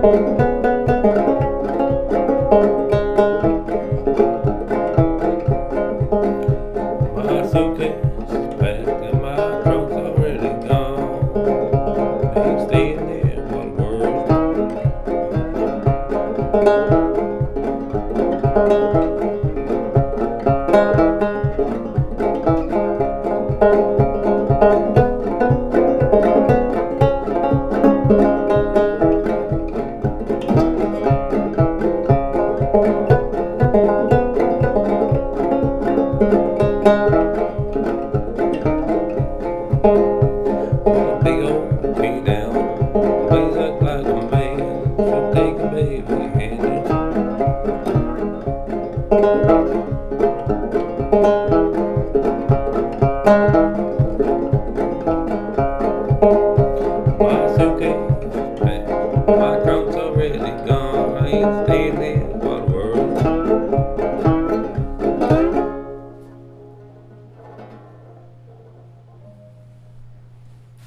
My suitcase is packed and my trunk's already gone. Ain't staying there while the Well, a big old beat down, lays up like a man, should take a baby and my suitcase is packed, my